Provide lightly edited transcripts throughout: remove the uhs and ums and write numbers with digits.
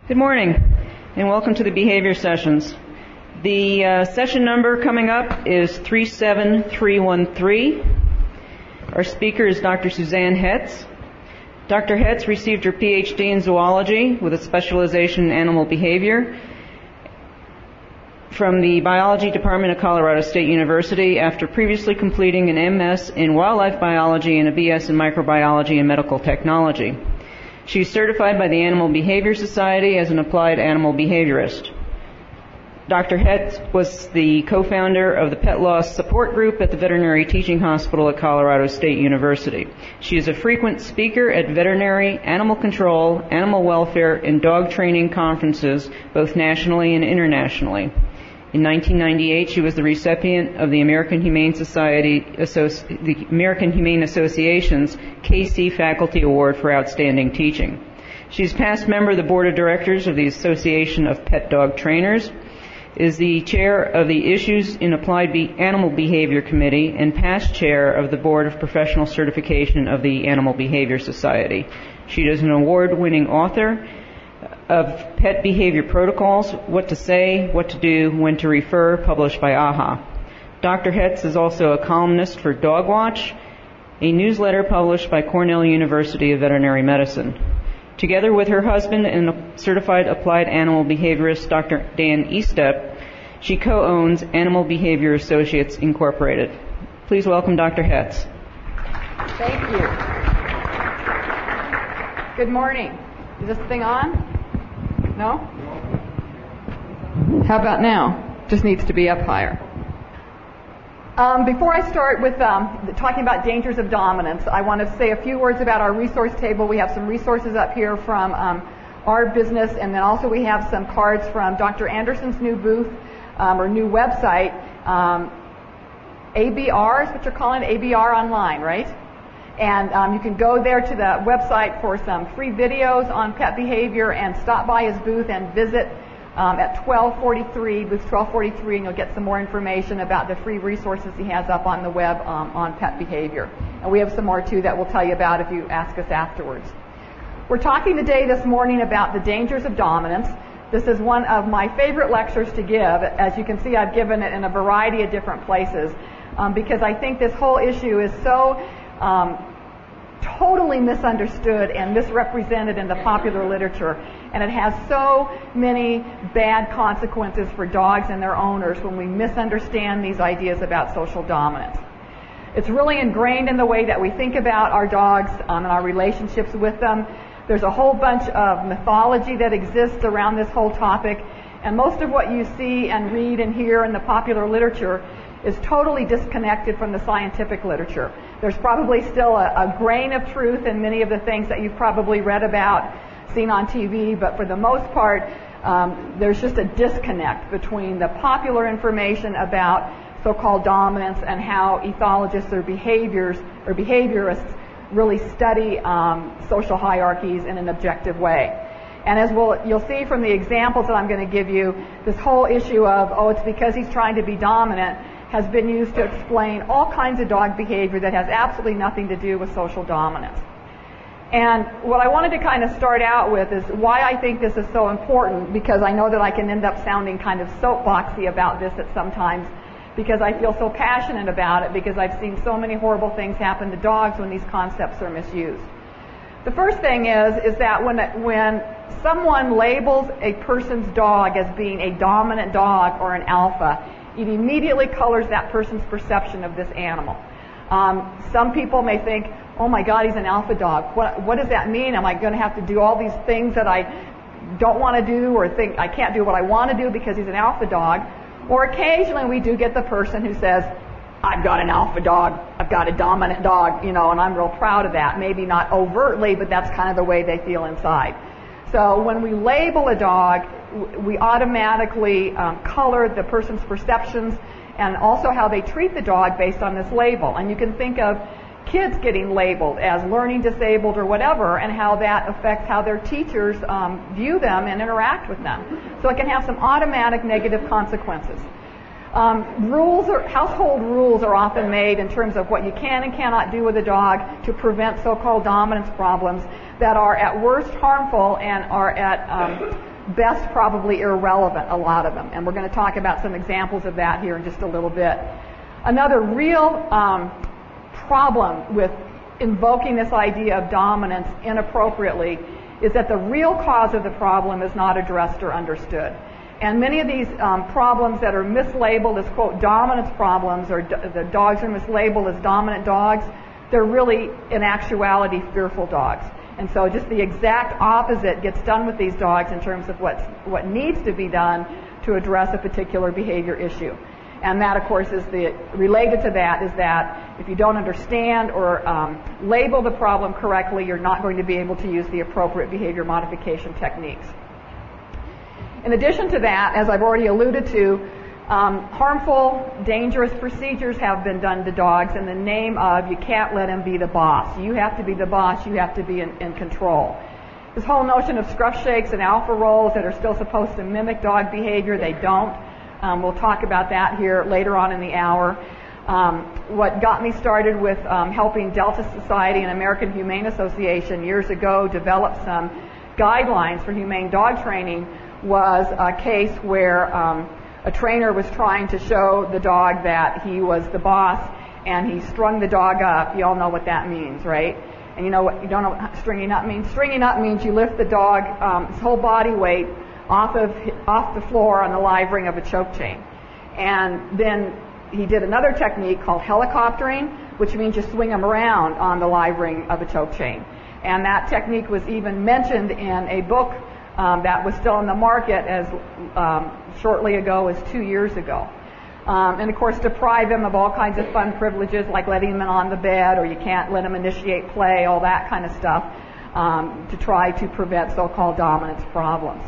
Good morning, and welcome to the Behavior Sessions. The session number coming up is 37313. Our speaker is Dr. Suzanne Hetz. Dr. Hetz received her PhD in zoology with a specialization in animal behavior from the Biology Department of Colorado State University after previously completing an MS in wildlife biology and a BS in microbiology and medical technology. She is certified by the Animal Behavior Society as an applied animal behaviorist. Dr. Hetz was the co-founder of the Pet Loss Support Group at the Veterinary Teaching Hospital at Colorado State University. She is a frequent speaker at veterinary, animal control, animal welfare, and dog training conferences, both nationally and internationally. In 1998, she was the recipient of the American Humane Association's KC Faculty Award for Outstanding Teaching. She is past member of the Board of Directors of the Association of Pet Dog Trainers, is the chair of the Issues in Applied Animal Behavior Committee, and past chair of the Board of Professional Certification of the Animal Behavior Society. She is an award-winning author of Pet Behavior Protocols, What to Say, What to Do, When to Refer, published by AHA. Dr. Hetz is also a columnist for Dog Watch, a newsletter published by Cornell University of Veterinary Medicine. Together with her husband and a certified applied animal behaviorist, Dr. Dan Estep, she co-owns Animal Behavior Associates Incorporated. Please welcome Dr. Hetz. Thank you. Good morning. Is this thing on? No? How about now? Just needs to be up higher. Before I start with talking about dangers of dominance, I want to say a few words about our resource table. We have some resources up here from our business, and then also we have some cards from Dr. Anderson's new booth or new website. ABR is what you're calling it, ABR Online, right? And you can go there to the website for some free videos on pet behavior and stop by his booth and visit at 1243, booth 1243, and you'll get some more information about the free resources he has up on the web on pet behavior. And we have some more, too, that we'll tell you about if you ask us afterwards. We're talking today, this morning, about the dangers of dominance. This is one of my favorite lectures to give. As you can see, I've given it in a variety of different places because I think this whole issue is so totally misunderstood and misrepresented in the popular literature, and it has so many bad consequences for dogs and their owners when we misunderstand these ideas about social dominance. It's really ingrained in the way that we think about our dogs and our relationships with them. There's a whole bunch of mythology that exists around this whole topic, and most of what you see and read and hear in the popular literature is totally disconnected from the scientific literature. There's probably still a grain of truth in many of the things that you've probably read about, seen on TV, but for the most part, there's just a disconnect between the popular information about so-called dominance and how ethologists or behaviorists really study social hierarchies in an objective way. And as you'll see from the examples that I'm going to give you, this whole issue of, it's because he's trying to be dominant, has been used to explain all kinds of dog behavior that has absolutely nothing to do with social dominance. And what I wanted to kind of start out with is why I think this is so important, because I know that I can end up sounding kind of soapboxy about this at some times, because I feel so passionate about it, because I've seen so many horrible things happen to dogs when these concepts are misused. The first thing is that when someone labels a person's dog as being a dominant dog or an alpha, it immediately colors that person's perception of this animal. Some people may think, oh my God, he's an alpha dog. What does that mean? Am I going to have to do all these things that I don't want to do, or think I can't do what I want to do because he's an alpha dog? Or occasionally we do get the person who says, I've got an alpha dog, I've got a dominant dog, and I'm real proud of that. Maybe not overtly, but that's kind of the way they feel inside. So when we label a dog, we automatically color the person's perceptions and also how they treat the dog based on this label. And you can think of kids getting labeled as learning disabled or whatever, and how that affects how their teachers view them and interact with them. So it can have some automatic negative consequences. Household rules are often made in terms of what you can and cannot do with a dog to prevent so-called dominance problems that are at worst harmful and are at best probably irrelevant, a lot of them. And we're going to talk about some examples of that here in just a little bit. Another real problem with invoking this idea of dominance inappropriately is that the real cause of the problem is not addressed or understood. And many of these problems that are mislabeled as, quote, dominance problems, or the dogs are mislabeled as dominant dogs, they're really, in actuality, fearful dogs. And so just the exact opposite gets done with these dogs in terms of what needs to be done to address a particular behavior issue. And that, of course, is related to that is that if you don't understand or label the problem correctly, you're not going to be able to use the appropriate behavior modification techniques. In addition to that, as I've already alluded to, harmful, dangerous procedures have been done to dogs in the name of you can't let him be the boss. You have to be the boss. You have to be in control. This whole notion of scruff shakes and alpha rolls that are still supposed to mimic dog behavior, they don't. We'll talk about that here later on in the hour. What got me started with helping Delta Society and American Humane Association years ago develop some guidelines for humane dog training was a case where a trainer was trying to show the dog that he was the boss, and he strung the dog up. You all know what that means, right? And you know what? You don't know what stringing up means? Stringing up means you lift the dog, his whole body weight, off the floor on the live ring of a choke chain. And then he did another technique called helicoptering, which means you swing him around on the live ring of a choke chain. And that technique was even mentioned in a book that was still in the market as shortly ago as 2 years ago. And of course deprive him of all kinds of fun privileges like letting him in on the bed, or you can't let him initiate play, all that kind of stuff, to try to prevent so-called dominance problems.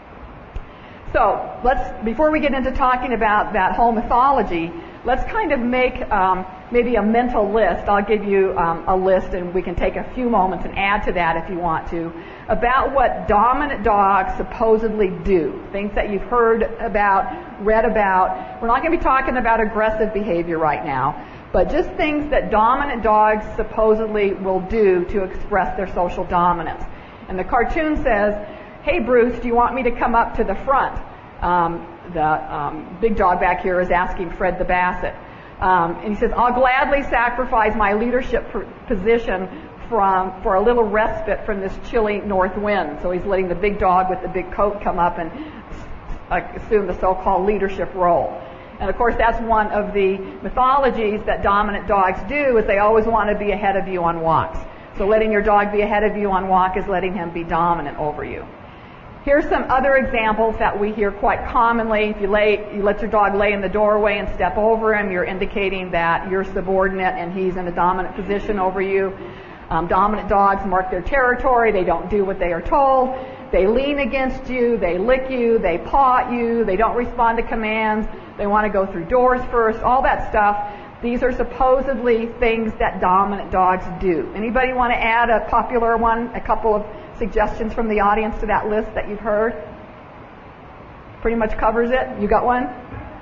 So before we get into talking about that whole mythology, let's kind of make maybe a mental list. I'll give you a list, and we can take a few moments and add to that if you want to, about what dominant dogs supposedly do, things that you've heard about, read about. We're not going to be talking about aggressive behavior right now, but just things that dominant dogs supposedly will do to express their social dominance. And the cartoon says, "Hey Bruce, do you want me to come up to the front?" The big dog back here is asking Fred the Basset. And he says, "I'll gladly sacrifice my leadership position for a little respite from this chilly north wind." So he's letting the big dog with the big coat come up and assume the so-called leadership role. And of course that's one of the mythologies that dominant dogs do, is they always want to be ahead of you on walks. So letting your dog be ahead of you on walk is letting him be dominant over you. Here's some other examples that we hear quite commonly. If you let your dog lay in the doorway and step over him, you're indicating that you're subordinate and he's in a dominant position over you. Dominant dogs mark their territory. They don't do what they are told. They lean against you. They lick you. They paw at you. They don't respond to commands. They want to go through doors first. All that stuff. These are supposedly things that dominant dogs do. Anybody want to add a popular one, a couple of suggestions from the audience to that list that you've heard? Pretty much covers it. You got one?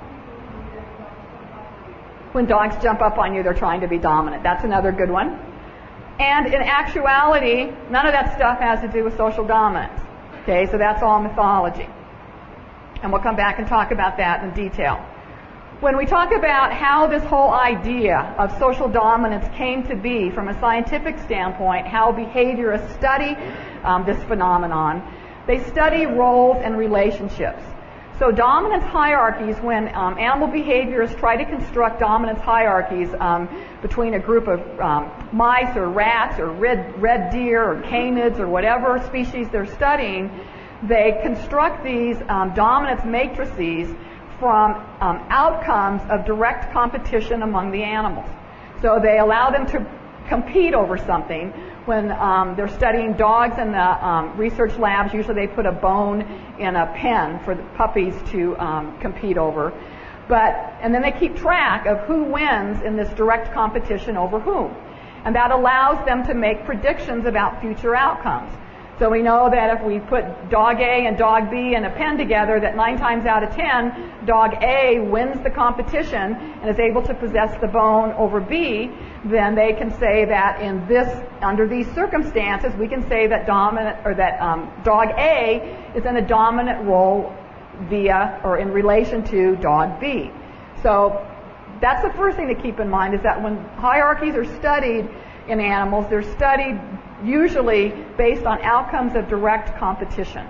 When dogs jump up on you, they're trying to be dominant. That's another good one. And in actuality, none of that stuff has to do with social dominance. Okay, so that's all mythology. And we'll come back and talk about that in detail. When we talk about how this whole idea of social dominance came to be from a scientific standpoint, how behaviorists study this phenomenon, they study roles and relationships. So dominance hierarchies, when animal behaviorists try to construct dominance hierarchies between a group of mice or rats or red deer or canids or whatever species they're studying, they construct these dominance matrices from outcomes of direct competition among the animals. So they allow them to compete over something. When they're studying dogs in the research labs, usually they put a bone in a pen for the puppies to compete over. And then they keep track of who wins in this direct competition over whom. And that allows them to make predictions about future outcomes. So we know that if we put dog A and dog B in a pen together, that 9 times out of 10, dog A wins the competition and is able to possess the bone over B, then they can say that under these circumstances, we can say that dog A is in a dominant role in relation to dog B. So that's the first thing to keep in mind, is that when hierarchies are studied in animals, they're studied usually based on outcomes of direct competition.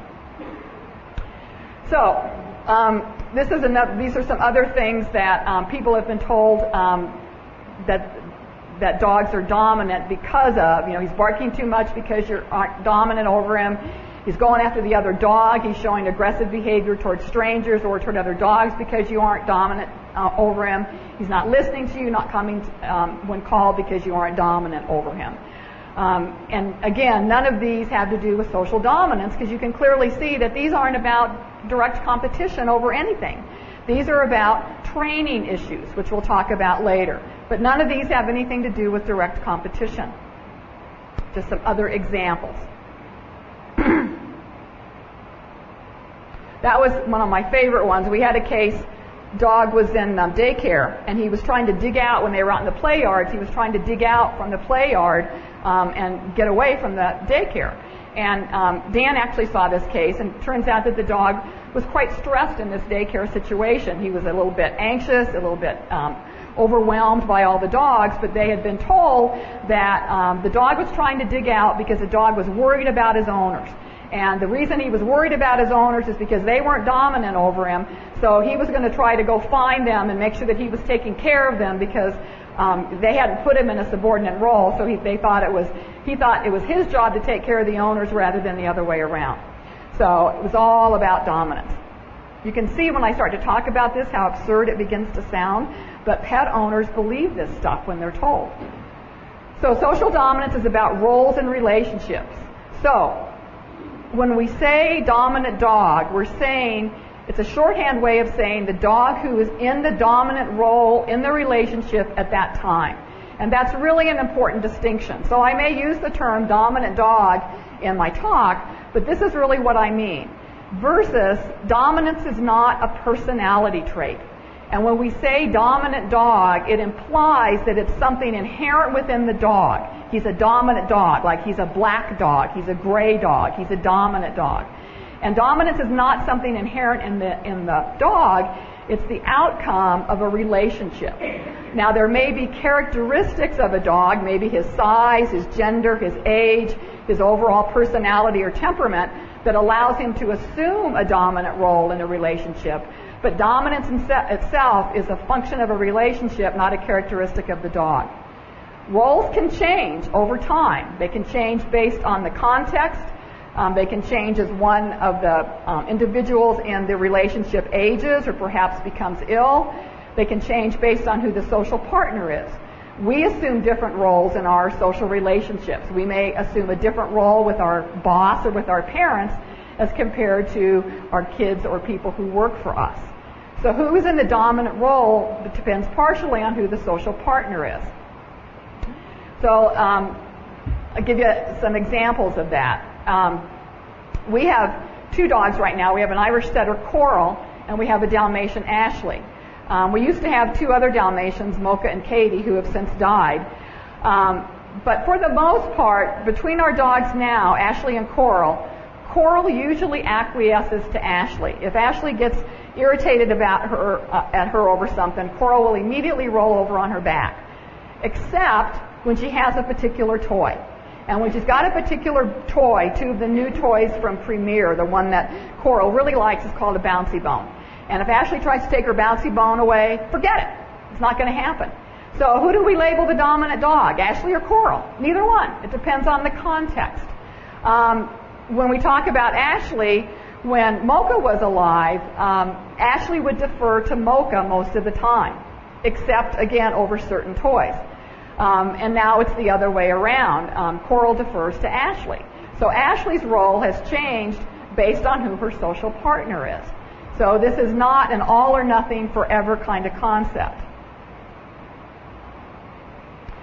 So these are some other things that people have been told that dogs are dominant because of. He's barking too much because you're dominant over him. He's going after the other dog. He's showing aggressive behavior towards strangers or toward other dogs because you aren't dominant over him. He's not listening to you, not coming when called because you aren't dominant over him. And again, none of these have to do with social dominance, because you can clearly see that these aren't about direct competition over anything. These are about training issues, which we'll talk about later. But none of these have anything to do with direct competition. Just some other examples. That was one of my favorite ones. We had a case, dog was in daycare, and he was trying to dig out when they were out in the play yards. He was trying to dig out from the play yard and get away from the daycare. And Dan actually saw this case, and it turns out that the dog was quite stressed in this daycare situation. He was a little bit anxious, a little bit overwhelmed by all the dogs, but they had been told that the dog was trying to dig out because the dog was worried about his owners. And the reason he was worried about his owners is because they weren't dominant over him, so he was going to try to go find them and make sure that he was taking care of them, because they hadn't put him in a subordinate role, so he thought it was his job to take care of the owners rather than the other way around. So it was all about dominance. You can see when I start to talk about this how absurd it begins to sound, but pet owners believe this stuff when they're told. So social dominance is about roles and relationships. So when we say dominant dog, we're saying, it's a shorthand way of saying the dog who is in the dominant role in the relationship at that time. And that's really an important distinction. So I may use the term dominant dog in my talk, but this is really what I mean. Versus, dominance is not a personality trait. And when we say dominant dog, it implies that it's something inherent within the dog. He's a dominant dog, like he's a black dog, he's a gray dog, he's a dominant dog. And dominance is not something inherent in the dog, it's the outcome of a relationship. Now there may be characteristics of a dog, maybe his size, his gender, his age, his overall personality or temperament, that allows him to assume a dominant role in a relationship. But dominance itself is a function of a relationship, not a characteristic of the dog. Roles can change over time. They can change based on the context. They can change as one of the individuals in the relationship ages or perhaps becomes ill. They can change based on who the social partner is. We assume different roles in our social relationships. We may assume a different role with our boss or with our parents as compared to our kids or people who work for us. So who is in the dominant role depends partially on who the social partner is. So I'll give you some examples of that. We have 2 dogs right now. We have an Irish Setter, Coral, and we have a Dalmatian, Ashley. We used to have 2 other Dalmatians, Mocha and Katie, who have since died. But for the most part, between our dogs now, Ashley and Coral usually acquiesces to Ashley. If Ashley gets irritated about her at her over something, Coral will immediately roll over on her back, except when she has a particular toy. And when she's got a particular toy, 2 of the new toys from Premier, the one that Coral really likes is called a Bouncy Bone. And if Ashley tries to take her Bouncy Bone away, forget it. It's not going to happen. So who do we label the dominant dog, Ashley or Coral? Neither one. It depends on the context. When we talk about Ashley, when Mocha was alive, Ashley would defer to Mocha most of the time, except, again, over certain toys. And now it's the other way around. Coral defers to Ashley. So Ashley's role has changed based on who her social partner is. So this is not an all or nothing forever kind of concept.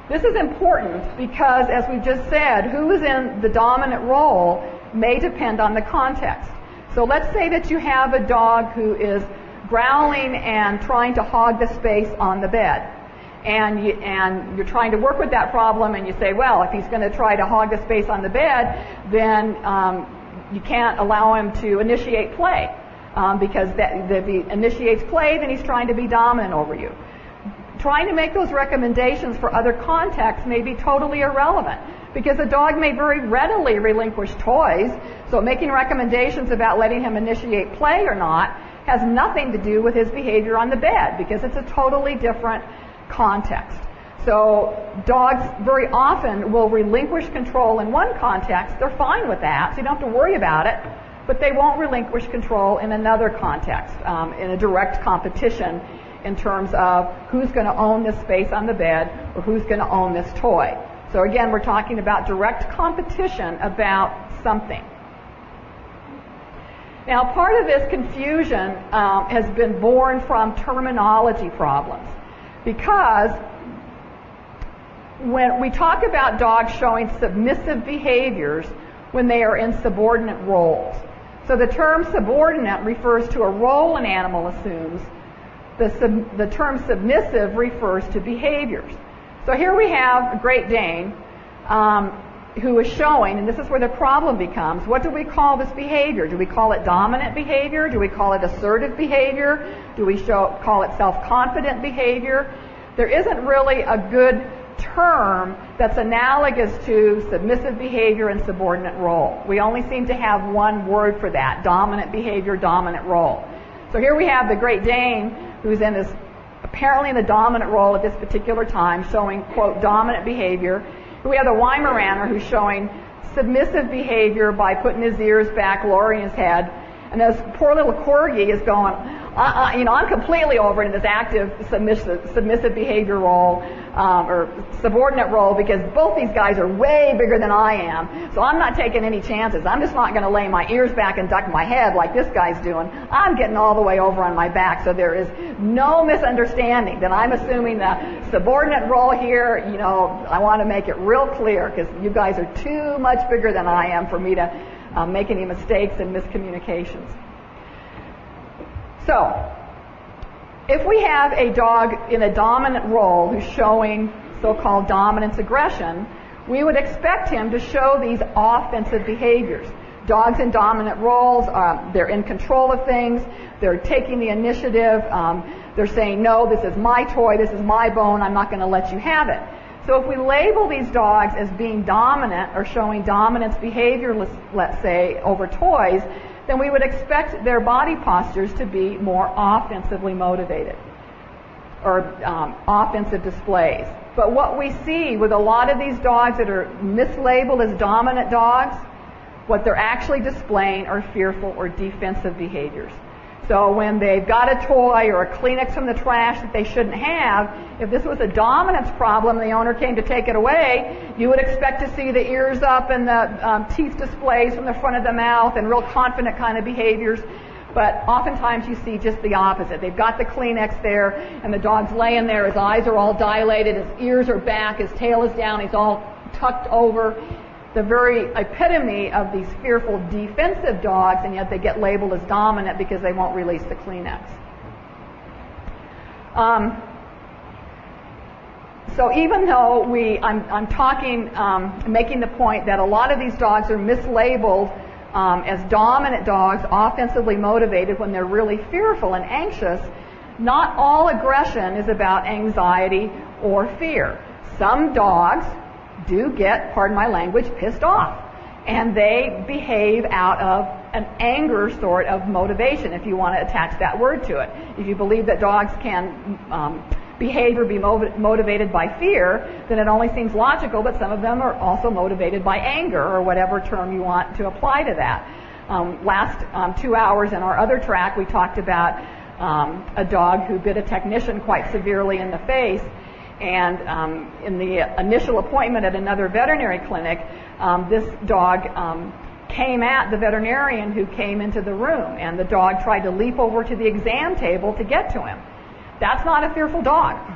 This is important because, as we just said, who is in the dominant role may depend on the context. So let's say that you have a dog who is growling and trying to hog the space on the bed. And you're trying to work with that problem, and you say, well, if he's going to try to hog the space on the bed, then you can't allow him to initiate play. Because if he initiates play, then he's trying to be dominant over you. Trying to make those recommendations for other contexts may be totally irrelevant, because a dog may very readily relinquish toys, so making recommendations about letting him initiate play or not has nothing to do with his behavior on the bed, because it's a totally different context. So dogs very often will relinquish control in one context. They're fine with that, so you don't have to worry about it, but they won't relinquish control in another context, in a direct competition in terms of who's going to own this space on the bed or who's going to own this toy. So again, we're talking about direct competition about something. Now, part of this confusion has been born from terminology problems, because when we talk about dogs showing submissive behaviors when they are in subordinate roles. So the term subordinate refers to a role an animal assumes. The term submissive refers to behaviors. So here we have a Great Dane who is showing, and this is where the problem becomes, what do we call this behavior? Do we call it dominant behavior? Do we call it assertive behavior? Do we call it self-confident behavior? There isn't really a good term that's analogous to submissive behavior and subordinate role. We only seem to have one word for that: dominant behavior, dominant role. So here we have the Great Dane, who's apparently in the dominant role at this particular time, showing, quote, dominant behavior. We have the Weimaraner, who's showing submissive behavior by putting his ears back, lowering his head. And this poor little corgi is going, I'm completely over in this active submissive behavior role, or subordinate role, because both these guys are way bigger than I am. So I'm not taking any chances. I'm just not going to lay my ears back and duck my head like this guy's doing. I'm getting all the way over on my back. So there is no misunderstanding that I'm assuming the subordinate role here. I want to make it real clear, because you guys are too much bigger than I am for me to make any mistakes and miscommunications. So, if we have a dog in a dominant role who's showing so-called dominance aggression, we would expect him to show these offensive behaviors. Dogs in dominant roles, they're in control of things, they're taking the initiative, they're saying, no, this is my toy, this is my bone, I'm not going to let you have it. So if we label these dogs as being dominant or showing dominance behavior, let's say, over toys, then we would expect their body postures to be more offensively motivated, or offensive displays. But what we see with a lot of these dogs that are mislabeled as dominant dogs, what they're actually displaying are fearful or defensive behaviors. So when they've got a toy or a Kleenex from the trash that they shouldn't have, if this was a dominance problem and the owner came to take it away, you would expect to see the ears up and the teeth displays from the front of the mouth and real confident kind of behaviors. But oftentimes you see just the opposite. They've got the Kleenex there, and the dog's laying there, his eyes are all dilated, his ears are back, his tail is down, he's all tucked over. The very epitome of these fearful defensive dogs, and yet they get labeled as dominant because they won't release the Kleenex. So even though I'm talking, making the point that a lot of these dogs are mislabeled as dominant dogs, offensively motivated when they're really fearful and anxious, not all aggression is about anxiety or fear. Some dogs do get, pardon my language, pissed off. And they behave out of an anger sort of motivation, if you want to attach that word to it. If you believe that dogs can behave or be motivated by fear, then it only seems logical that some of them are also motivated by anger, or whatever term you want to apply to that. Last 2 hours in our other track, we talked about a dog who bit a technician quite severely in the face. And in the initial appointment at another veterinary clinic, this dog came at the veterinarian who came into the room, and the dog tried to leap over to the exam table to get to him. That's not a fearful dog.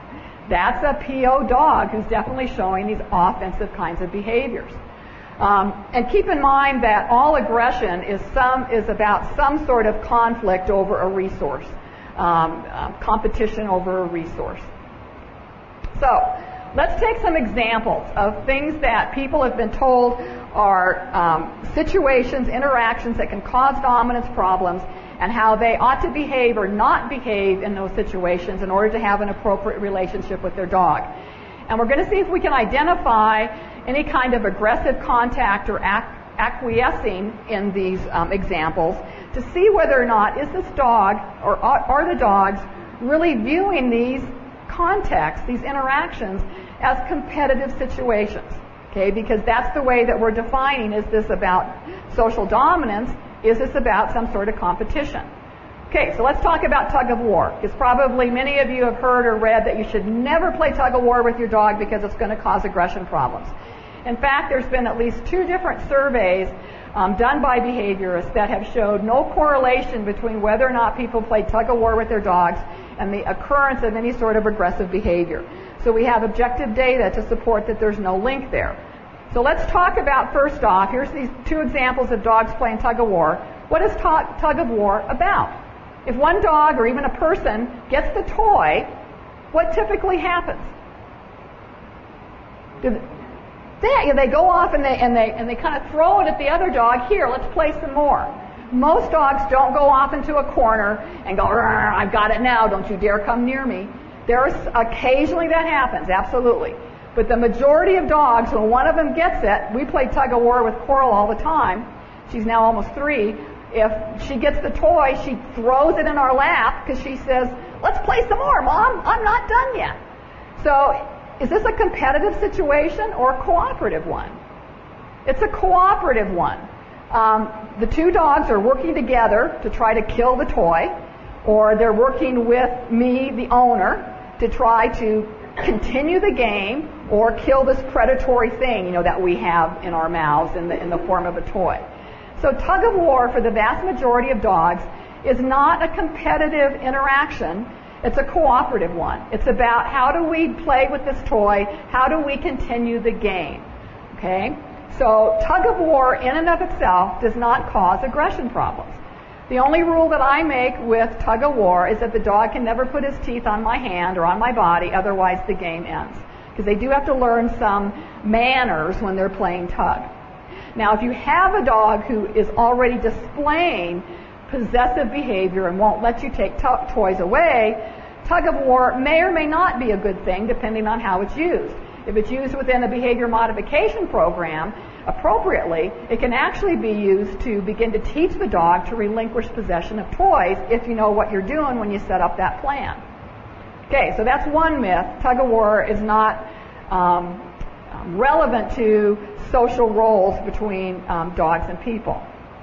That's a PO dog who's definitely showing these offensive kinds of behaviors. And keep in mind that all aggression is about some sort of conflict over a resource, competition over a resource. So let's take some examples of things that people have been told are situations, interactions that can cause dominance problems, and how they ought to behave or not behave in those situations in order to have an appropriate relationship with their dog. And we're going to see if we can identify any kind of aggressive contact or acquiescing in these examples to see whether or not is this dog or are the dogs really viewing these contexts, these interactions, as competitive situations. Okay, because that's the way that we're defining, is this about social dominance? Is this about some sort of competition? Okay, so let's talk about tug of war. Because probably many of you have heard or read that you should never play tug of war with your dog because it's going to cause aggression problems. In fact, there's been at least 2 different surveys done by behaviorists that have showed no correlation between whether or not people play tug of war with their dogs and the occurrence of any sort of aggressive behavior. So we have objective data to support that there's no link there. So let's talk about, first off, here's these 2 examples of dogs playing tug of war. What is tug of war about? If one dog or even a person gets the toy, what typically happens? They go off and they kind of throw it at the other dog. Here, let's play some more. Most dogs don't go off into a corner and go, I've got it now, don't you dare come near me. There's occasionally that happens, absolutely. But the majority of dogs, when one of them gets it, we play tug of war with Coral all the time. She's now almost 3. If she gets the toy, she throws it in our lap because she says, let's play some more, Mom. I'm not done yet. So is this a competitive situation or a cooperative one? It's a cooperative one. The 2 dogs are working together to try to kill the toy, or they're working with me, the owner, to try to continue the game or kill this predatory thing, that we have in our mouths in the form of a toy. So tug of war for the vast majority of dogs is not a competitive interaction. It's a cooperative one. It's about how do we play with this toy? How do we continue the game? Okay? So tug of war in and of itself does not cause aggression problems. The only rule that I make with tug of war is that the dog can never put his teeth on my hand or on my body, otherwise the game ends. Because they do have to learn some manners when they're playing tug. Now, if you have a dog who is already displaying possessive behavior and won't let you take toys away, tug of war may or may not be a good thing depending on how it's used. If it's used within a behavior modification program appropriately, it can actually be used to begin to teach the dog to relinquish possession of toys if you know what you're doing when you set up that plan. Okay, so that's one myth. Tug of war is not relevant to social roles between dogs and people.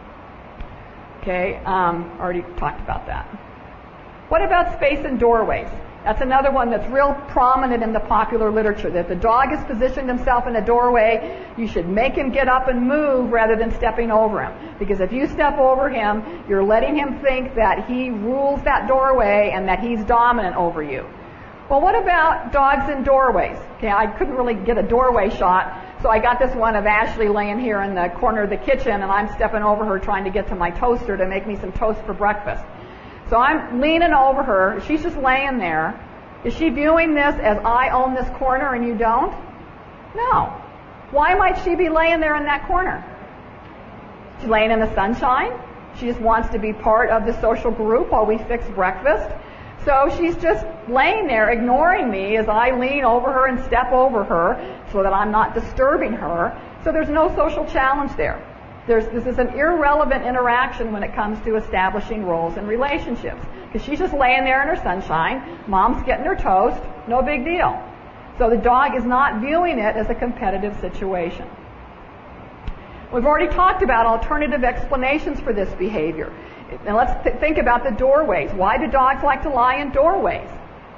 Okay, already talked about that. What about space and doorways? That's another one that's real prominent in the popular literature, that if the dog has positioned himself in a doorway, you should make him get up and move rather than stepping over him. Because if you step over him, you're letting him think that he rules that doorway and that he's dominant over you. Well, what about dogs in doorways? Okay, I couldn't really get a doorway shot, so I got this one of Ashley laying here in the corner of the kitchen, and I'm stepping over her trying to get to my toaster to make me some toast for breakfast. So I'm leaning over her. She's just laying there. Is she viewing this as I own this corner and you don't? No. Why might she be laying there in that corner? She's laying in the sunshine. She just wants to be part of the social group while we fix breakfast. So she's just laying there ignoring me as I lean over her and step over her so that I'm not disturbing her. So there's no social challenge there. This is an irrelevant interaction when it comes to establishing roles and relationships. Because she's just laying there in her sunshine, Mom's getting her toast, no big deal. So the dog is not viewing it as a competitive situation. We've already talked about alternative explanations for this behavior. Now let's think about the doorways. Why do dogs like to lie in doorways?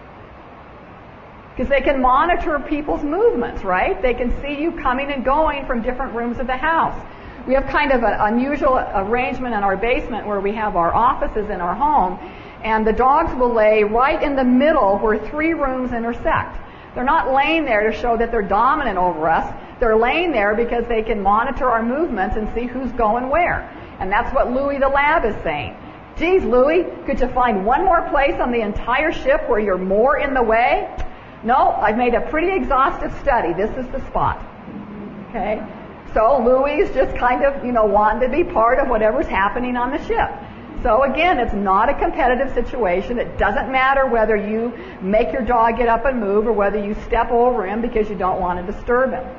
Because they can monitor people's movements, right? They can see you coming and going from different rooms of the house. We have kind of an unusual arrangement in our basement where we have our offices in our home, and the dogs will lay right in the middle where 3 rooms intersect. They're not laying there to show that they're dominant over us. They're laying there because they can monitor our movements and see who's going where. And that's what Louis the lab is saying. Geez, Louis, could you find one more place on the entire ship where you're more in the way? No, I've made a pretty exhaustive study. This is the spot. Okay? So Louis is just kind of, wanting to be part of whatever's happening on the ship. So again, it's not a competitive situation. It doesn't matter whether you make your dog get up and move or whether you step over him because you don't want to disturb him.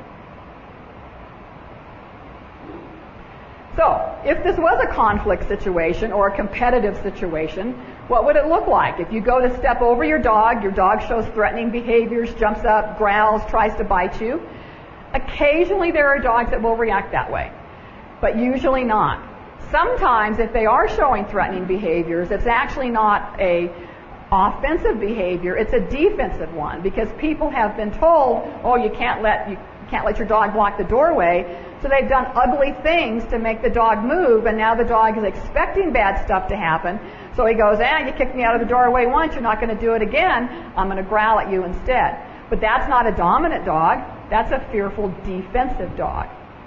So, if this was a conflict situation or a competitive situation, what would it look like? If you go to step over your dog shows threatening behaviors, jumps up, growls, tries to bite you. Occasionally there are dogs that will react that way, but usually not. Sometimes if they are showing threatening behaviors, it's actually not a offensive behavior, it's a defensive one, because people have been told, oh, you can't let your dog block the doorway. So they've done ugly things to make the dog move, and now the dog is expecting bad stuff to happen. So he goes, you kicked me out of the doorway once, you're not going to do it again, I'm going to growl at you instead. But that's not a dominant dog, that's a fearful defensive dog.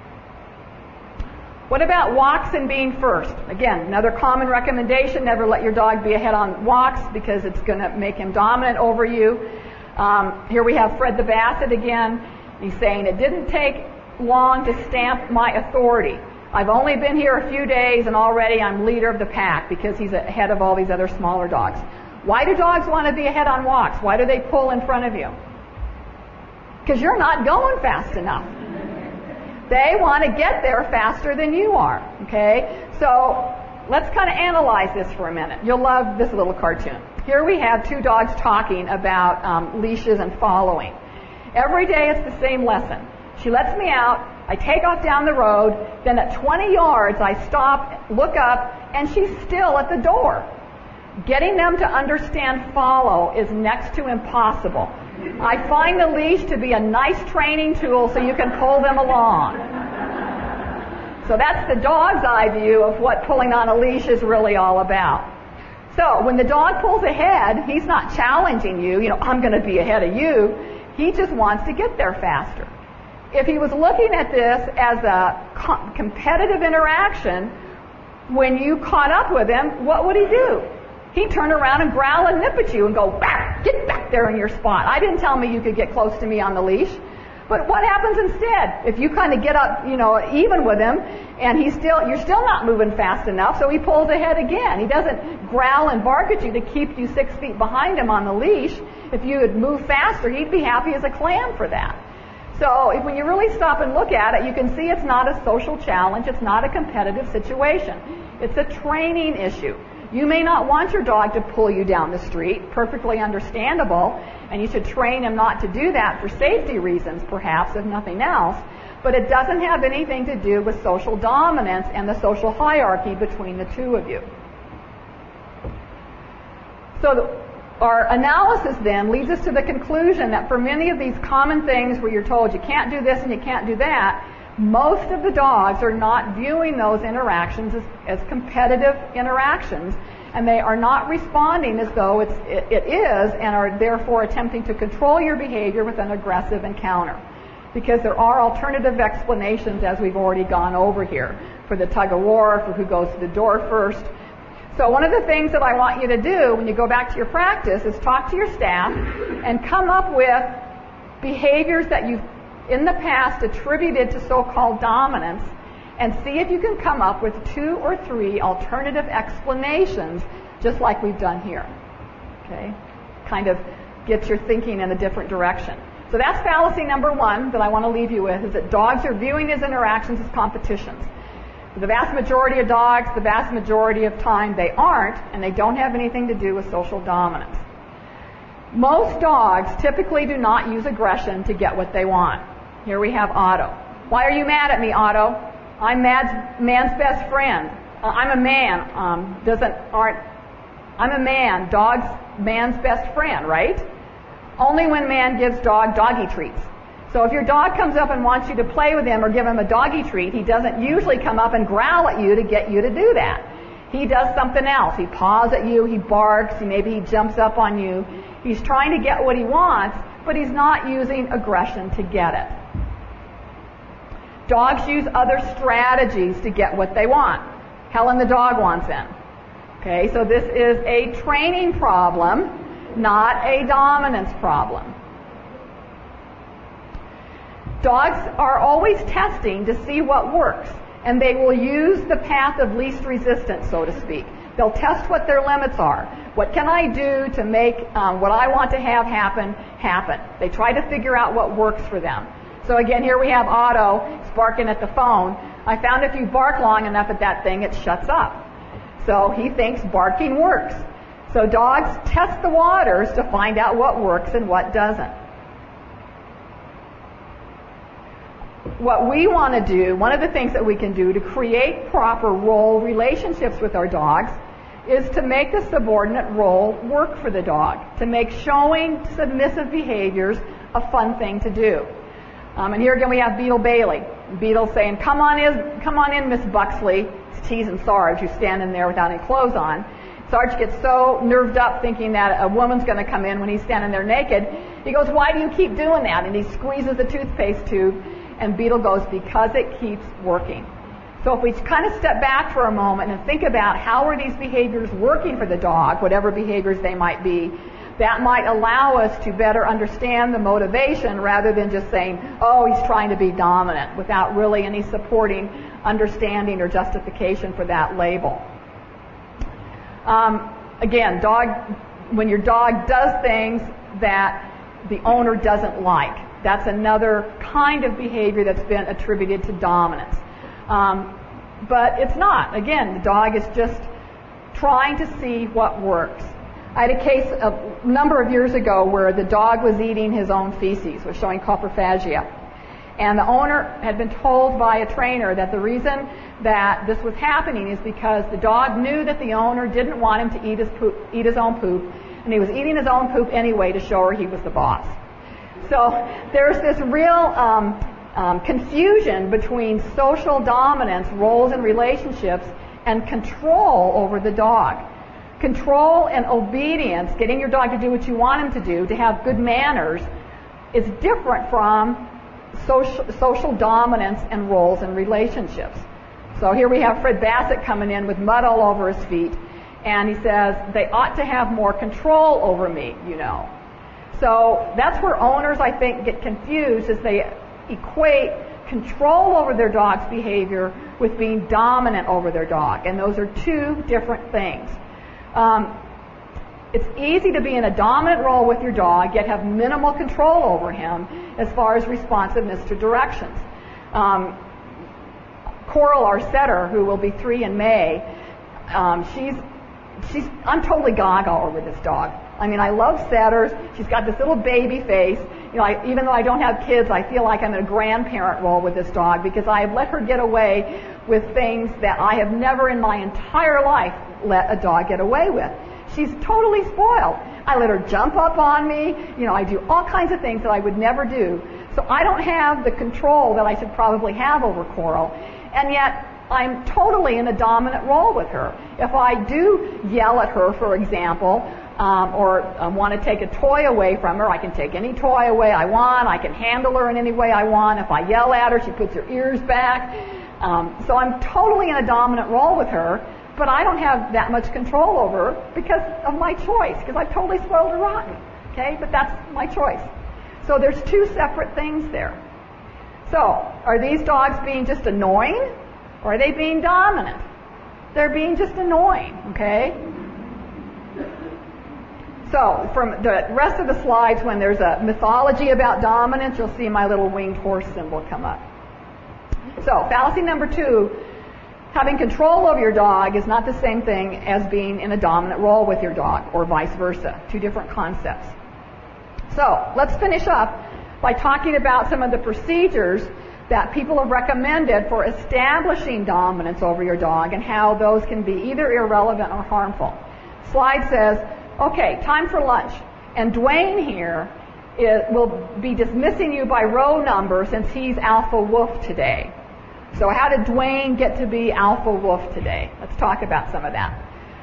What about walks and being first? Again, another common recommendation, never let your dog be ahead on walks because it's going to make him dominant over you. Here we have Fred the Basset again. He's saying, it didn't take long to stamp my authority. I've only been here a few days and already I'm leader of the pack, because he's ahead of all these other smaller dogs. Why do dogs want to be ahead on walks? Why do they pull in front of you? Because you're not going fast enough. They want to get there faster than you are. Okay? So let's kind of analyze this for a minute. You'll love this little cartoon. Here we have two dogs talking about leashes and following. Every day it's the same lesson. She lets me out, I take off down the road, then at 20 yards I stop, look up, and she's still at the door. Getting them to understand follow is next to impossible. I find the leash to be a nice training tool so you can pull them along. So that's the dog's eye view of what pulling on a leash is really all about. So when the dog pulls ahead, he's not challenging you, I'm going to be ahead of you. He just wants to get there faster. If he was looking at this as a competitive interaction, when you caught up with him, what would he do? He'd turn around and growl and nip at you and go, back, get back there in your spot. I didn't tell me you could get close to me on the leash. But what happens instead? If you kind of get up, even with him, and you're still not moving fast enough, so he pulls ahead again. He doesn't growl and bark at you to keep you 6 feet behind him on the leash. If you had moved faster, he'd be happy as a clam for that. So when you really stop and look at it, you can see it's not a social challenge. It's not a competitive situation. It's a training issue. You may not want your dog to pull you down the street, perfectly understandable, and you should train him not to do that for safety reasons, perhaps, if nothing else, but it doesn't have anything to do with social dominance and the social hierarchy between the two of you. So our analysis then leads us to the conclusion that for many of these common things where you're told you can't do this and you can't do that, most of the dogs are not viewing those interactions as competitive interactions, and they are not responding as though it is, and are therefore attempting to control your behavior with an aggressive encounter. Because there are alternative explanations, as we've already gone over here, for the tug of war, for who goes to the door first. So one of the things that I want you to do when you go back to your practice is talk to your staff and come up with behaviors that you've in the past attributed to so-called dominance, and see if you can come up with 2 or 3 alternative explanations, just like we've done here. Okay? Kind of get your thinking in a different direction. So that's fallacy number 1 that I want to leave you with, is that dogs are viewing these interactions as competitions. For the vast majority of dogs, the vast majority of time, they aren't, and they don't have anything to do with social dominance. Most dogs typically do not use aggression to get what they want. Here we have Otto. Why are you mad at me, Otto? I'm man's best friend. I'm a man. I'm a man. Dog's man's best friend, right? Only when man gives dog doggy treats. So if your dog comes up and wants you to play with him or give him a doggy treat, he doesn't usually come up and growl at you to get you to do that. He does something else. He paws at you, he barks, maybe he jumps up on you. He's trying to get what he wants, but he's not using aggression to get it. Dogs use other strategies to get what they want. Helen the dog wants in. Okay, so this is a training problem, not a dominance problem. Dogs are always testing to see what works, and they will use the path of least resistance, so to speak. They'll test what their limits are. What can I do to make what I want to have happen, happen? They try to figure out what works for them. So again, here we have Otto barking at the phone. I found if you bark long enough at that thing, it shuts up. So he thinks barking works. So dogs test the waters to find out what works and what doesn't. What we want to do, one of the things that we can do to create proper role relationships with our dogs is to make the subordinate role work for the dog, to make showing submissive behaviors a fun thing to do. And here again we have Beetle Bailey. Beetle saying, come on in, Miss Buxley. He's teasing Sarge, who's standing there without any clothes on. Sarge gets so nerved up thinking that a woman's going to come in when he's standing there naked. He goes, why do you keep doing that? And he squeezes the toothpaste tube, and Beetle goes, because it keeps working. So if we kind of step back for a moment and think about how are these behaviors working for the dog, whatever behaviors they might be, that might allow us to better understand the motivation rather than just saying, oh, he's trying to be dominant, without really any supporting understanding or justification for that label. Again, when your dog does things that the owner doesn't like, that's another kind of behavior that's been attributed to dominance. But it's not. Again, the dog is just trying to see what works. I had a case a number of years ago where the dog was eating his own feces, was showing coprophagia. And the owner had been told by a trainer that the reason that this was happening is because the dog knew that the owner didn't want him to eat his own poop, and he was eating his own poop anyway to show her he was the boss. So there's this real confusion between social dominance, roles and relationships, and control over the dog. Control and obedience, getting your dog to do what you want him to do, to have good manners, is different from social dominance and roles and relationships. So here we have Fred Bassett coming in with mud all over his feet, and he says, they ought to have more control over me, you know. So that's where owners, I think, get confused as they equate control over their dog's behavior with being dominant over their dog, and those are two different things. It's easy to be in a dominant role with your dog, yet have minimal control over him as far as responsiveness to directions. Coral, our setter, who will be 3 in May, I'm totally gaga over this dog. I mean, I love setters. She's got this little baby face. You know, even though I don't have kids, I feel like I'm in a grandparent role with this dog because I have let her get away with things that I have never in my entire life let a dog get away with. She's totally spoiled. I let her jump up on me. You know, I do all kinds of things that I would never do. So I don't have the control that I should probably have over Coral. And yet, I'm totally in a dominant role with her. If I do yell at her, for example, or want to take a toy away from her, I can take any toy away I want. I can handle her in any way I want. If I yell at her, she puts her ears back. So I'm totally in a dominant role with her, but I don't have that much control over her because of my choice, because I've totally spoiled her rotten. Okay? But that's my choice. So there's two separate things there. So, are these dogs being just annoying, or are they being dominant? They're being just annoying, okay? So, from the rest of the slides, when there's a mythology about dominance, you'll see my little winged horse symbol come up. So, fallacy number 2, having control over your dog is not the same thing as being in a dominant role with your dog, or vice versa. Two different concepts. So, let's finish up by talking about some of the procedures that people have recommended for establishing dominance over your dog and how those can be either irrelevant or harmful. Slide says, okay, time for lunch. And Dwayne here will be dismissing you by row number since he's Alpha Wolf today. So how did Dwayne get to be Alpha Wolf today? Let's talk about some of that.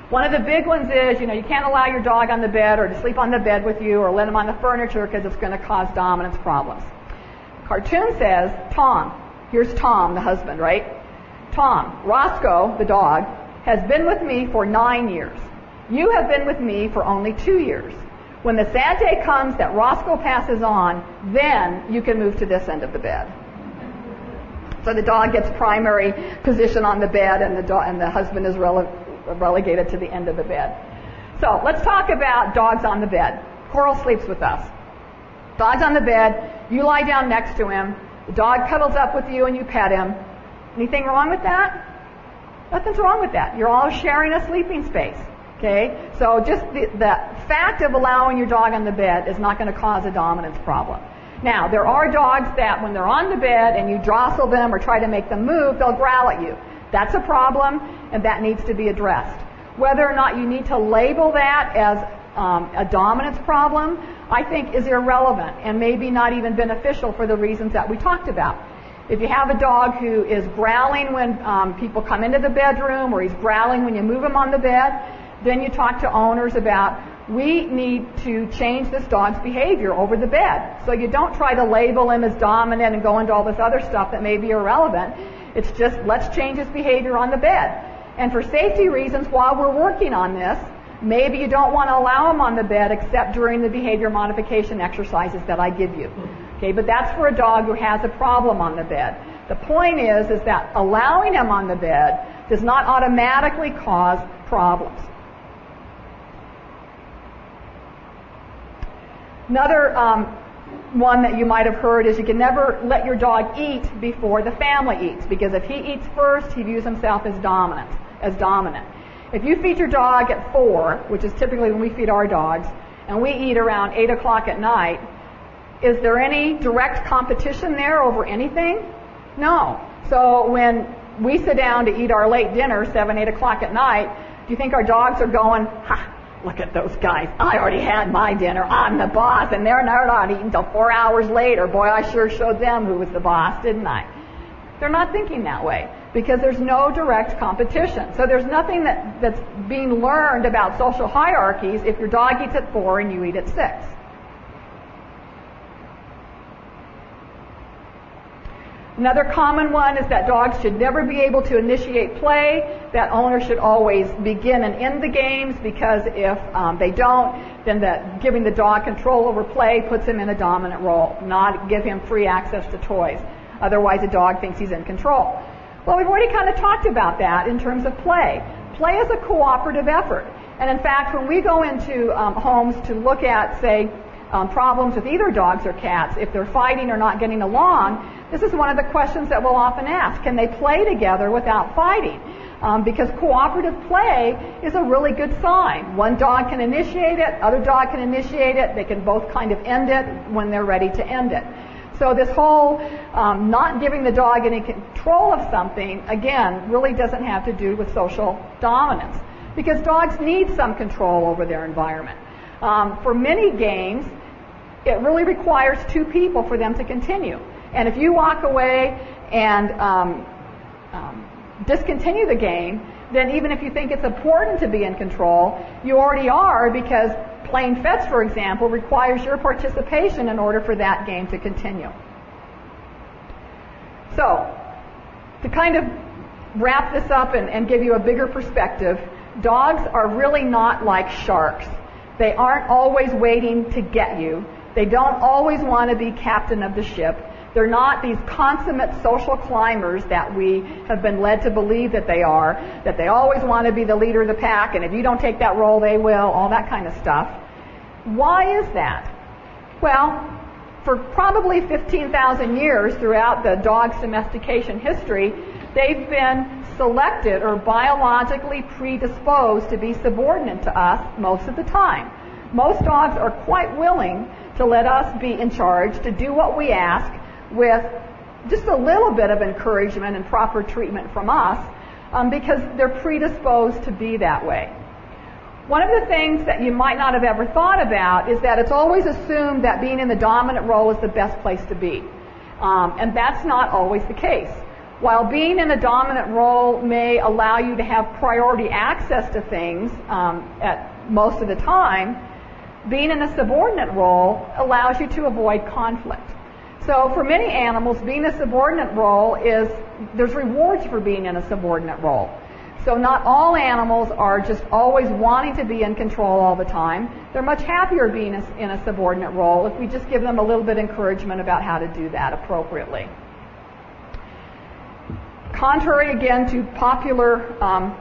One of the big ones is, you can't allow your dog on the bed or to sleep on the bed with you or let him on the furniture because it's going to cause dominance problems. Cartoon says, Tom, here's Tom, the husband, right? Tom, Roscoe, the dog, has been with me for 9 years. You have been with me for only 2 years. When the sad day comes that Roscoe passes on, then you can move to this end of the bed. So the dog gets primary position on the bed, and the husband is relegated to the end of the bed. So let's talk about dogs on the bed. Coral sleeps with us. Dog's on the bed, you lie down next to him, the dog cuddles up with you and you pet him. Anything wrong with that? Nothing's wrong with that. You're all sharing a sleeping space. Okay? So just the fact of allowing your dog on the bed is not going to cause a dominance problem. Now, there are dogs that when they're on the bed and you jostle them or try to make them move, they'll growl at you. That's a problem, and that needs to be addressed. Whether or not you need to label that as a dominance problem, I think is irrelevant and maybe not even beneficial for the reasons that we talked about. If you have a dog who is growling when people come into the bedroom, or he's growling when you move him on the bed, then you talk to owners about, we need to change this dog's behavior over the bed. So you don't try to label him as dominant and go into all this other stuff that may be irrelevant. It's just, let's change his behavior on the bed. And for safety reasons, while we're working on this, maybe you don't want to allow him on the bed except during the behavior modification exercises that I give you. Okay, but that's for a dog who has a problem on the bed. The point is that allowing him on the bed does not automatically cause problems. Another one that you might have heard is you can never let your dog eat before the family eats, because if he eats first, he views himself as dominant. If you feed your dog at 4, which is typically when we feed our dogs, and we eat around 8 o'clock at night, is there any direct competition there over anything? No. So when we sit down to eat our late dinner, 7, 8 o'clock at night, do you think our dogs are going, ha, look at those guys, I already had my dinner, I'm the boss, and they're not eating until 4 hours later. Boy, I sure showed them who was the boss, didn't I? They're not thinking that way, because there's no direct competition. So there's nothing that's being learned about social hierarchies if your dog eats at 4 and you eat at 6. Another common one is that dogs should never be able to initiate play, that owners should always begin and end the games, because if they don't, then giving the dog control over play puts him in a dominant role, not give him free access to toys. Otherwise, a dog thinks he's in control. Well, we've already kind of talked about that in terms of play. Play is a cooperative effort. And in fact, when we go into homes to look at, say, problems with either dogs or cats, if they're fighting or not getting along, this is one of the questions that we'll often ask. Can they play together without fighting? Because cooperative play is a really good sign. One dog can initiate it, other dog can initiate it, they can both kind of end it when they're ready to end it. So this whole not giving the dog any control of something, again, really doesn't have to do with social dominance, because dogs need some control over their environment. For many games, it really requires 2 people for them to continue. And if you walk away and discontinue the game, then even if you think it's important to be in control, you already are, because playing fetch, for example, requires your participation in order for that game to continue. So, to kind of wrap this up and give you a bigger perspective, dogs are really not like sharks. They aren't always waiting to get you. They don't always want to be captain of the ship. They're not these consummate social climbers that we have been led to believe that they are, that they always want to be the leader of the pack, and if you don't take that role, they will, all that kind of stuff. Why is that? Well, for probably 15,000 years throughout the dog's domestication history, they've been selected or biologically predisposed to be subordinate to us most of the time. Most dogs are quite willing to let us be in charge, to do what we ask, with just a little bit of encouragement and proper treatment from us, because they're predisposed to be that way. One of the things that you might not have ever thought about is that it's always assumed that being in the dominant role is the best place to be. And that's not always the case. While being in a dominant role may allow you to have priority access to things at most of the time, being in a subordinate role allows you to avoid conflict. So for many animals, being a subordinate role there's rewards for being in a subordinate role. So not all animals are just always wanting to be in control all the time. They're much happier being in a subordinate role if we just give them a little bit of encouragement about how to do that appropriately. Contrary again to popular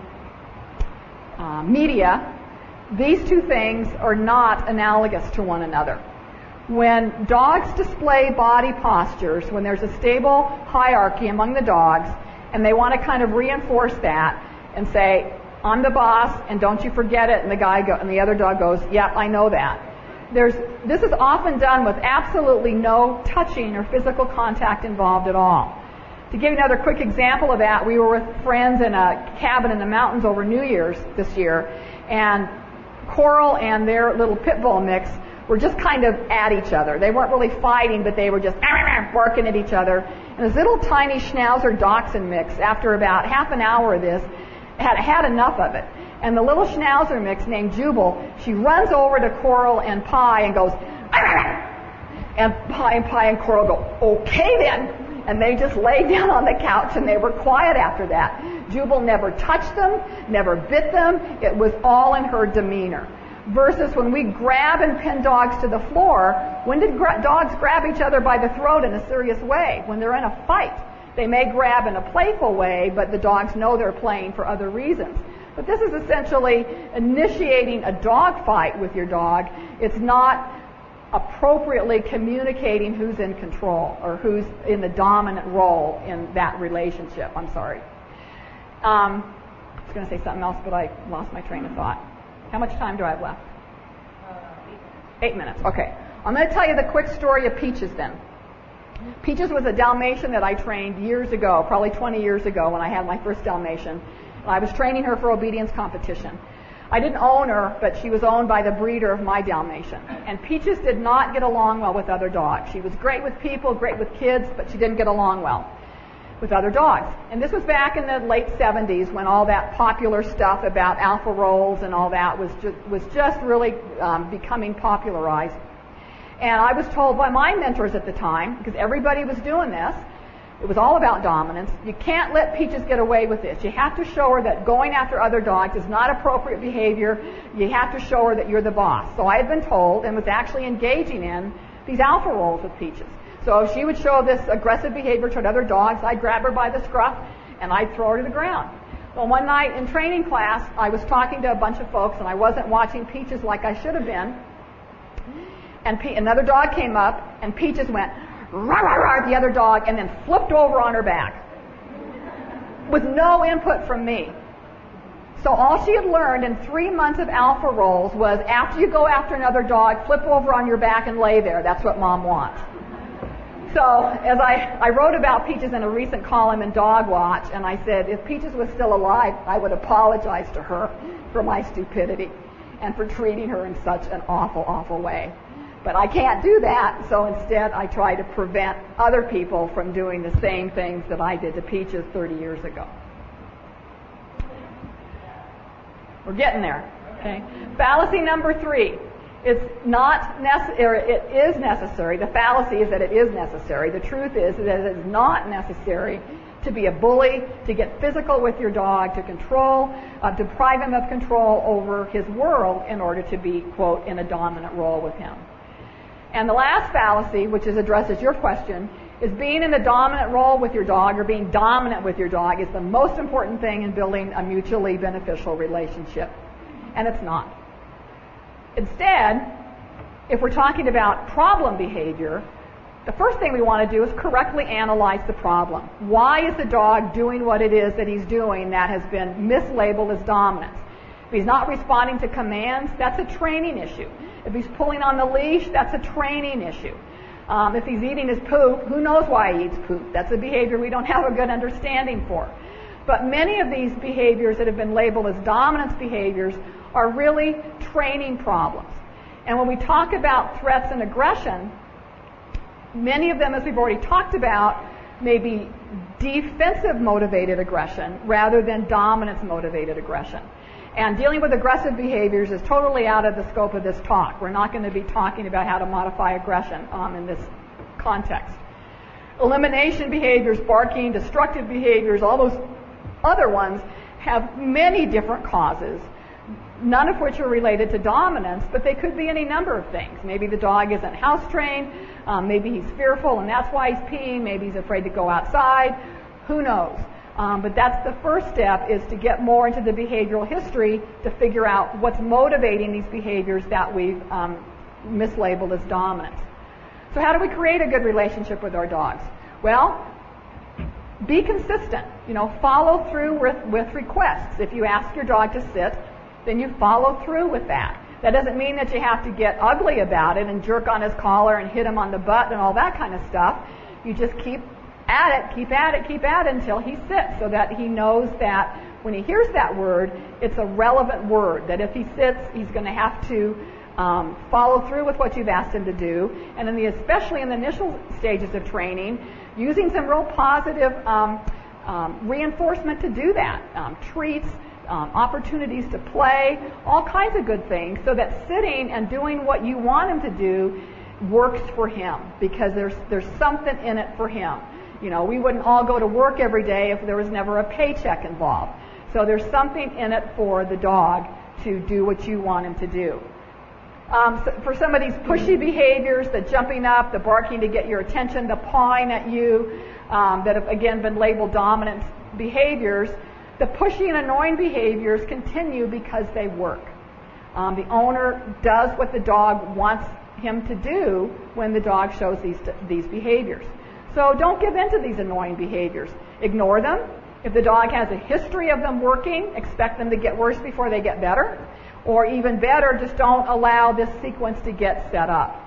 media, these two things are not analogous to one another. When dogs display body postures, when there's a stable hierarchy among the dogs, and they want to kind of reinforce that and say, I'm the boss, and don't you forget it, and the other dog goes, yep, I know that. This is often done with absolutely no touching or physical contact involved at all. To give you another quick example of that, we were with friends in a cabin in the mountains over New Year's this year, and Coral and their little pit bull mix were just kind of at each other. They weren't really fighting, but they were just barking at each other. And this little tiny Schnauzer Dachshund mix, after about half an hour of this, had enough of it. And the little Schnauzer mix named Jubal, she runs over to Coral and Pi and goes, and Pi and Coral go, okay then. And they just laid down on the couch and they were quiet after that. Jubal never touched them, never bit them. It was all in her demeanor. Versus when we grab and pin dogs to the floor, when did dogs grab each other by the throat in a serious way? When they're in a fight. They may grab in a playful way, but the dogs know they're playing for other reasons. But this is essentially initiating a dog fight with your dog. It's not appropriately communicating who's in control or who's in the dominant role in that relationship. I'm sorry. I was going to say something else, but I lost my train of thought. How much time do I have left? 8 minutes. Okay. I'm going to tell you the quick story of Peaches then. Peaches was a Dalmatian that I trained years ago, probably 20 years ago when I had my first Dalmatian. I was training her for obedience competition. I didn't own her, but she was owned by the breeder of my Dalmatian. And Peaches did not get along well with other dogs. She was great with people, great with kids, but she didn't get along well with other dogs. And this was back in the late 70s when all that popular stuff about alpha rolls and all that was just really becoming popularized. And I was told by my mentors at the time, because everybody was doing this, it was all about dominance. You can't let Peaches get away with this. You have to show her that going after other dogs is not appropriate behavior. You have to show her that you're the boss. So I had been told and was actually engaging in these alpha rolls with Peaches. So if she would show this aggressive behavior toward other dogs, I'd grab her by the scruff and I'd throw her to the ground. Well, one night in training class, I was talking to a bunch of folks and I wasn't watching Peaches like I should have been. And another dog came up and Peaches went, rah, rah, rah, at the other dog, and then flipped over on her back with no input from me. So all she had learned in 3 months of alpha rolls was after you go after another dog, flip over on your back and lay there. That's what Mom wants. So as I wrote about Peaches in a recent column in Dog Watch, and I said if Peaches was still alive, I would apologize to her for my stupidity and for treating her in such an awful, awful way. But I can't do that, so instead I try to prevent other people from doing the same things that I did to Peaches 30 years ago. We're getting there. Okay. Fallacy number 3. It's not necessary. It is necessary. The fallacy is that it is necessary. The truth is that it is not necessary to be a bully, to get physical with your dog, to deprive him of control over his world in order to be, quote, in a dominant role with him. And the last fallacy, which addresses your question, is being in a dominant role with your dog or being dominant with your dog is the most important thing in building a mutually beneficial relationship. And it's not. Instead, if we're talking about problem behavior, the first thing we want to do is correctly analyze the problem. Why is the dog doing what it is that he's doing that has been mislabeled as dominance? If he's not responding to commands, that's a training issue. If he's pulling on the leash, that's a training issue. If he's eating his poop, who knows why he eats poop? That's a behavior we don't have a good understanding for. But many of these behaviors that have been labeled as dominance behaviors are really training problems. And when we talk about threats and aggression, many of them, as we've already talked about, maybe defensive motivated aggression rather than dominance motivated aggression. And dealing with aggressive behaviors is totally out of the scope of this talk. We're not going to be talking about how to modify aggression in this context. Elimination behaviors, barking, destructive behaviors, all those other ones have many different causes, none of which are related to dominance, but they could be any number of things. Maybe the dog isn't house trained, maybe he's fearful and that's why he's peeing, maybe he's afraid to go outside, who knows. But that's the first step, is to get more into the behavioral history to figure out what's motivating these behaviors that we've mislabeled as dominance. So how do we create a good relationship with our dogs? Well, be consistent. Follow through with requests. If you ask your dog to sit, then you follow through with that. That doesn't mean that you have to get ugly about it and jerk on his collar and hit him on the butt and all that kind of stuff. You just keep at it until he sits, so that he knows that when he hears that word, it's a relevant word, that if he sits, he's going to have to follow through with what you've asked him to do. And especially in the initial stages of training, using some real positive reinforcement to do that. Treats, opportunities to play, all kinds of good things, so that sitting and doing what you want him to do works for him, because there's something in it for him. We wouldn't all go to work every day if there was never a paycheck involved. So there's something in it for the dog to do what you want him to do. So for some of these pushy behaviors, the jumping up, the barking to get your attention, the pawing at you, that have again been labeled dominant behaviors, the pushy and annoying behaviors continue because they work. The owner does what the dog wants him to do when the dog shows these behaviors. So don't give in to these annoying behaviors. Ignore them. If the dog has a history of them working, expect them to get worse before they get better. Or even better, just don't allow this sequence to get set up.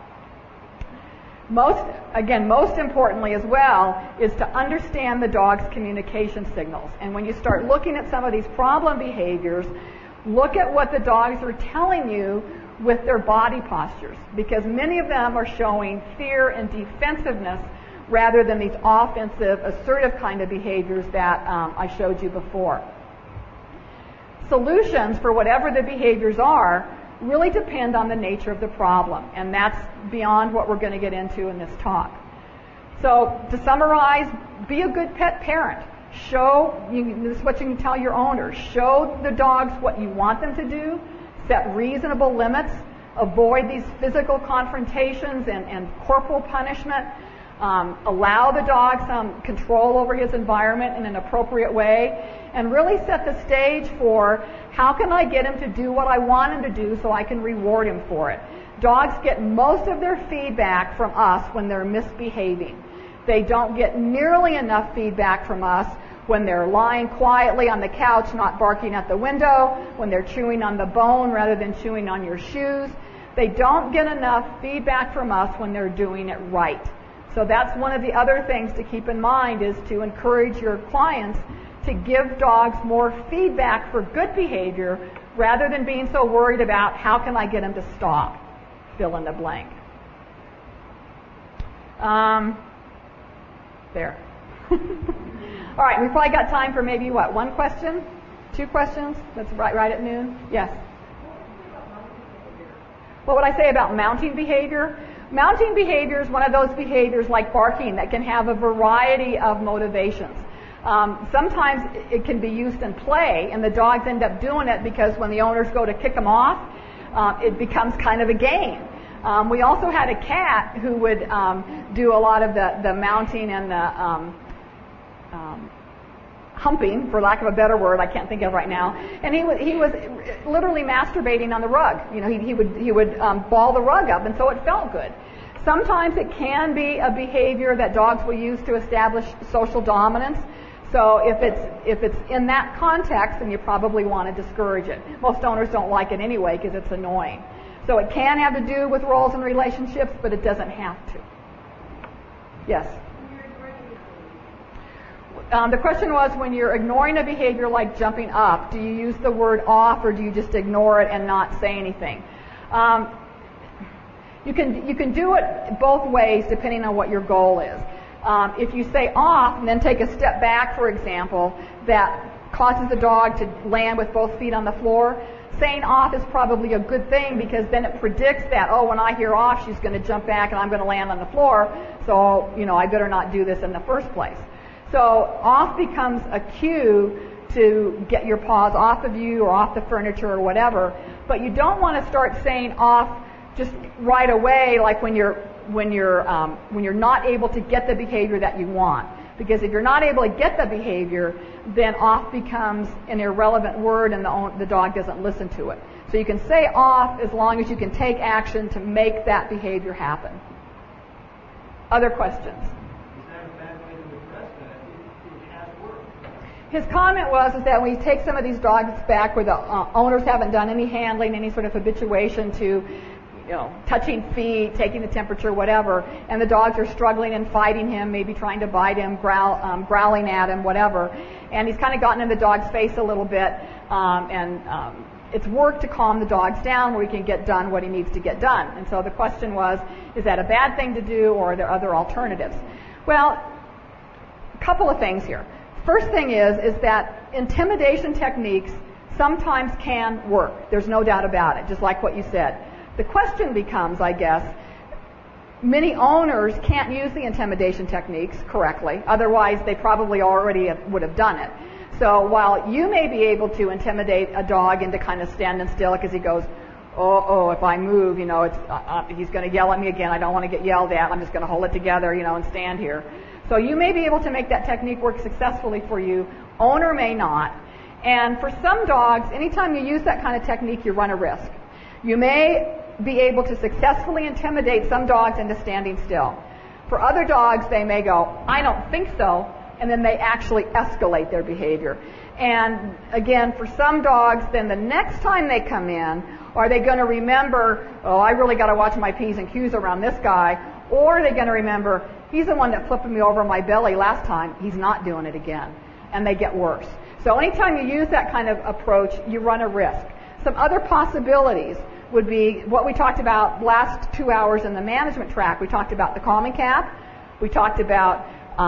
Most importantly as well, is to understand the dog's communication signals. And when you start looking at some of these problem behaviors, look at what the dogs are telling you with their body postures, because many of them are showing fear and defensiveness rather than these offensive, assertive kind of behaviors that I showed you before. Solutions for whatever the behaviors are really depend on the nature of the problem, and that's beyond what we're going to get into in this talk. So to summarize, be a good pet parent. This is what you can tell your owners. Show the dogs what you want them to do. Set reasonable limits. Avoid these physical confrontations and corporal punishment. Allow the dog some control over his environment in an appropriate way, and really set the stage for how can I get him to do what I want him to do so I can reward him for it. Dogs get most of their feedback from us when they're misbehaving. They don't get nearly enough feedback from us when they're lying quietly on the couch, not barking at the window, when they're chewing on the bone rather than chewing on your shoes. They don't get enough feedback from us when they're doing it right. So that's one of the other things to keep in mind, is to encourage your clients to give dogs more feedback for good behavior rather than being so worried about how can I get them to stop, fill in the blank. There. All right, we've probably got time for maybe, one question? 2 questions? That's right at noon? Yes. What would I say about mounting behavior? Mounting behavior is one of those behaviors like barking that can have a variety of motivations. Sometimes it can be used in play, and the dogs end up doing it because when the owners go to kick them off, it becomes kind of a game. We also had a cat who would do a lot of the mounting and the humping, for lack of a better word, I can't think of right now. And he was literally masturbating on the rug. He would ball the rug up, and so it felt good. Sometimes it can be a behavior that dogs will use to establish social dominance. So if it's in that context, then you probably want to discourage it. Most owners don't like it anyway because it's annoying. So it can have to do with roles and relationships, but it doesn't have to. Yes? The question was, when you're ignoring a behavior like jumping up, do you use the word off or do you just ignore it and not say anything? You can do it both ways depending on what your goal is. If you say off and then take a step back, for example, that causes the dog to land with both feet on the floor, saying off is probably a good thing because then it predicts that, oh, when I hear off, she's going to jump back and I'm going to land on the floor, so, I better not do this in the first place. So off becomes a cue to get your paws off of you or off the furniture or whatever, but you don't want to start saying off just right away, like when you're not able to get the behavior that you want. Because if you're not able to get the behavior, then off becomes an irrelevant word and the dog doesn't listen to it. So you can say off as long as you can take action to make that behavior happen. Other questions? Is that a bad way to address that? It has worked. His comment was that when you take some of these dogs back where the owners haven't done any handling, any sort of habituation to touching feet, taking the temperature, whatever, and the dogs are struggling and fighting him, maybe trying to bite him, growling at him, whatever, and he's kind of gotten in the dog's face a little bit, and it's work to calm the dogs down where he can get done what he needs to get done. And so the question was, is that a bad thing to do, or are there other alternatives? Well, a couple of things here. First thing is that intimidation techniques sometimes can work. There's no doubt about it, just like what you said. The question becomes, I guess, many owners can't use the intimidation techniques correctly. Otherwise, they probably already would have done it. So while you may be able to intimidate a dog into kind of standing still because he goes, oh, if I move, he's going to yell at me again. I don't want to get yelled at. I'm just going to hold it together, and stand here. So you may be able to make that technique work successfully for you. Owner may not. And for some dogs, anytime you use that kind of technique, you run a risk. You may be able to successfully intimidate some dogs into standing still. For other dogs, they may go, I don't think so, and then they actually escalate their behavior. And again, for some dogs, then the next time they come in, are they going to remember, oh, I really got to watch my P's and Q's around this guy, or are they going to remember, he's the one that flipped me over my belly last time, he's not doing it again, and they get worse. So anytime you use that kind of approach, you run a risk. Some other possibilities would be what we talked about last 2 hours in the management track. We talked about the calming cap. We talked about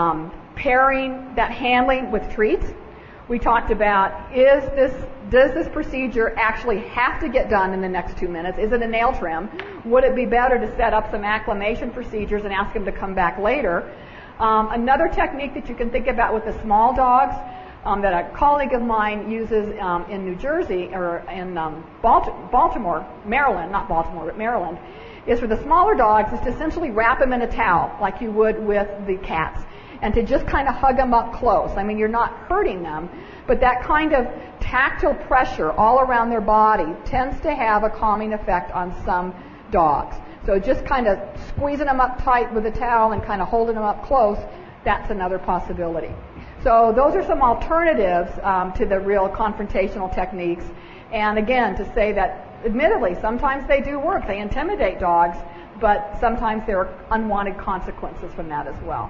pairing that handling with treats. We talked about, does this procedure actually have to get done in the next 2 minutes? Is it a nail trim? Would it be better to set up some acclimation procedures and ask them to come back later? Another technique that you can think about with the small dogs that a colleague of mine uses in New Jersey, or in Baltimore, Maryland, not Baltimore, but Maryland, is for the smaller dogs is to essentially wrap them in a towel like you would with the cats, and to just kind of hug them up close. I mean, you're not hurting them, but that kind of tactile pressure all around their body tends to have a calming effect on some dogs. So just kind of squeezing them up tight with a towel and kind of holding them up close, that's another possibility. So those are some alternatives to the real confrontational techniques. And again, to say that, admittedly, sometimes they do work. They intimidate dogs, but sometimes there are unwanted consequences from that as well.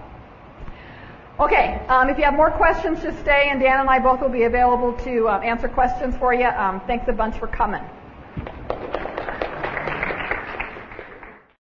Okay, if you have more questions, just stay, and Dan and I both will be available to answer questions for you. Thanks a bunch for coming.